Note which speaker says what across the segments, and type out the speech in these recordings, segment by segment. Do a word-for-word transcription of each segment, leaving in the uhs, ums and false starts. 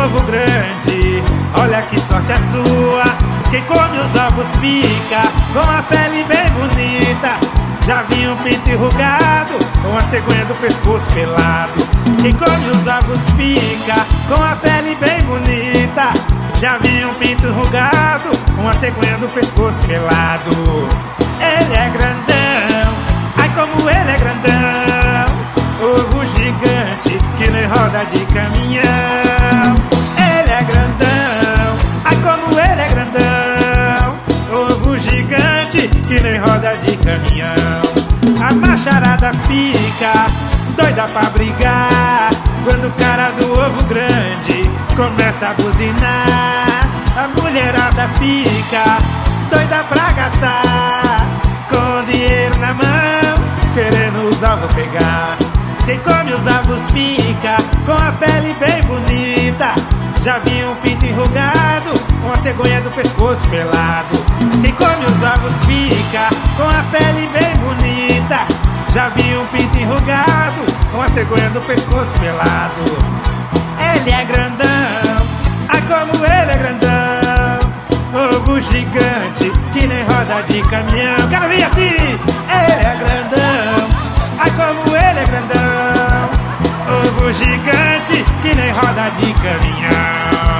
Speaker 1: ovo grande, olha que sorte a sua. Quem come os ovos fica com a pele bem bonita. Já vi um pinto enrugado, com a cegonha do pescoço pelado. Quem come os ovos fica com a pele bem bonita. Já vi um pinto enrugado, com a cegonha do pescoço pelado. Ele é grandão, ai como ele é grandão. Ovo gigante que nem roda de caminhão. Ele é grandão, ai como ele é grandão. Ovo gigante que nem roda de caminhão. A macharada fica doida pra brigar quando o cara do ovo grande começa a buzinar. A mulherada fica doida pra gastar, com dinheiro na mão, querendo os ovos pegar. Quem come os ovos fica com a pele bem bonita. Já vi um pinto enrugado, com a cegonha do pescoço pelado. Quem come os ovos fica com a pele bem bonita. Já vi um pinto enrugado, com a cegonha do pescoço pelado. Ele é grandão, ai como ele é grandão. Ovo gigante que nem roda de caminhão. Quero vir assim! Ele é grandão, ai como ele é grandão. Ovo gigante que nem roda de caminhão.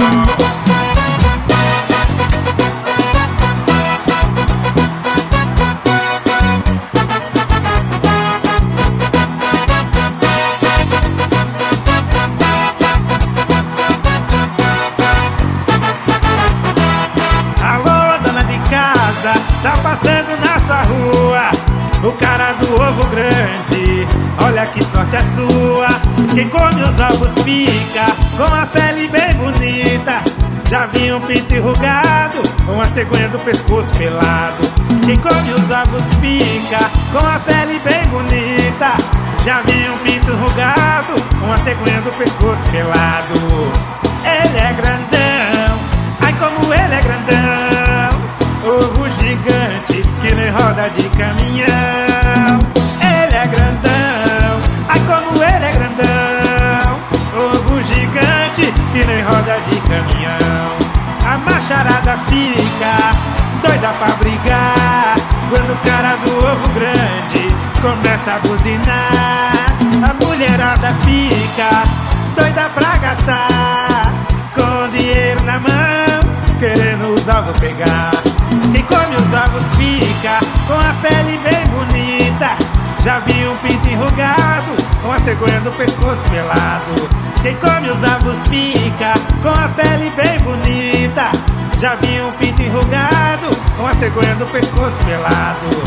Speaker 1: Alô, dona de casa, tá passando na sua rua o cara do ovo grande, olha que sorte a sua. Quem come os ovos fica com a pele bem bonita. Já vi um pinto enrugado, com a cegonha do pescoço pelado. Quem come os ovos fica com a pele bem bonita. Já vi um pinto enrugado, com a cegonha do pescoço pelado. Ele é grandão, ai como ele é grandão. Ovo gigante que nem roda de caminhão. Ele é grandão, ai como ele é grandão. Ovo gigante que nem roda de caminhão. A macharada fica doida pra brigar quando o cara do ovo grande começa a buzinar. A mulherada fica doida pra gastar, com dinheiro na mão, querendo os ovos pegar. Quem come os ovos fica com a pele bem bonita. Já vi um pinto enrugado, com a cegonha do pescoço pelado. Quem come os ovos fica com a pele bem bonita. Já vi um pinto enrugado, com a cegonha do pescoço pelado.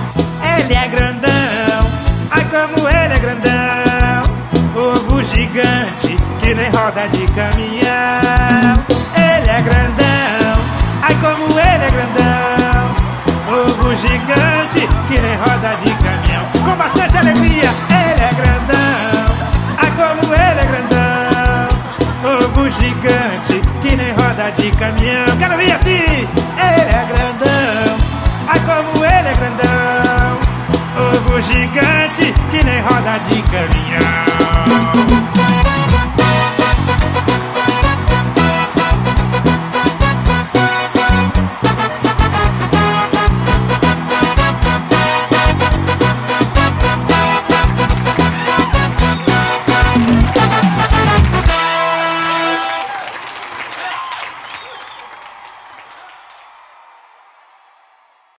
Speaker 1: Ele é grandão, ai como ele é grandão. Ovo gigante que nem roda de caminhão. Ele é grandão, ai como ele é grandão. Ovo gigante que nem roda de caminhão. Com bastante alegria, ele é grandão, ai como ele é grandão. Ovo gigante que nem roda de caminhão. Quero vir assim! Ele é grandão, ai como ele é grandão. Ovo gigante que nem roda de caminhão.